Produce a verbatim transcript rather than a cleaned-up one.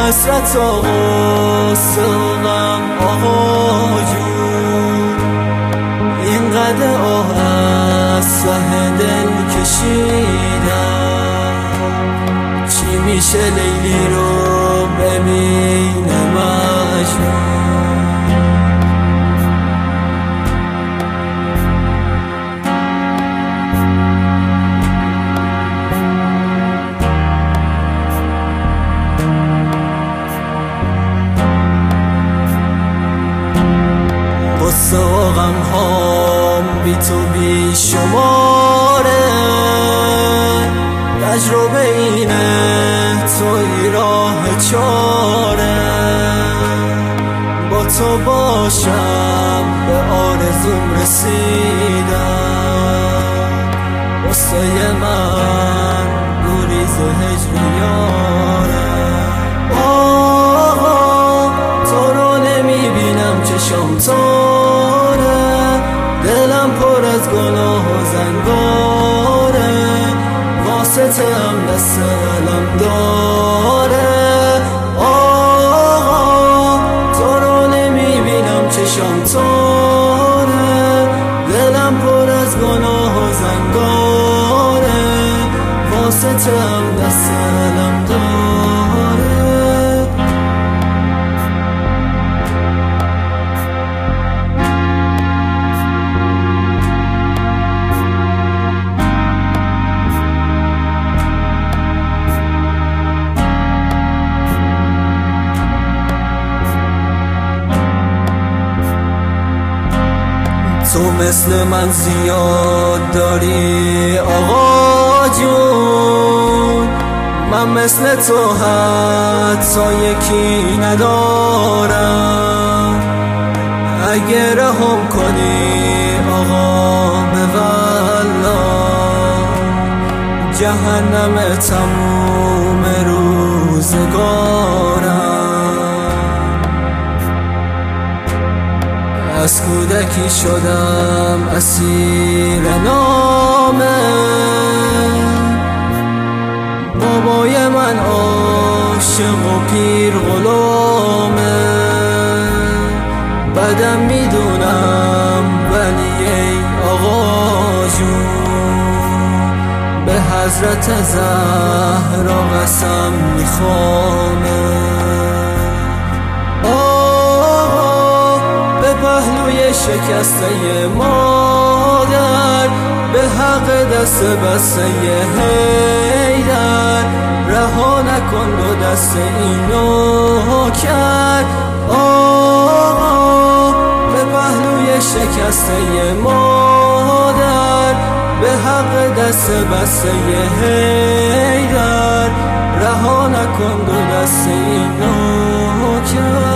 حسرت و غصه و غم آقا جون، اینقدر آه از سه دل کشیدم، چی میشه لیلی رو ببینه مجنون. غصه و غم هام بی تو بی شماره، تجربه اینه توی راه چاره، با تو باشم به آرزوم رسیدم، غصه من گریز هجر یاره. آه تو رو نمیبینم چشم تاره، دلم پر از گناه و زنگاره، واسطه هم دست علم داره. آقا تو رو نمیبینم چشم تاره، دلم پر از گناه و زنگاره، واسطه هم دست علم داره. تو مثل من زیاد داری آقا جون، من مثل تو حتی یکی ندارم، اگه رهم کنی آقا به والله، جهنم تموم روزگارم. از کودکی شدم اسیر نامه، بابای من عاشق و پیر غلامه، بدم میدونم ولی ای آقا جون، به حضرت زهرا قسم میخوامه. پهلوی شکسته مادر، به حق دست بسته حیدر، رها نکن دو دست اینو کرد. آقا به پهلوی شکسته مادر، به حق دست بسته حیدر، رها نکن دو دست اینو کرد.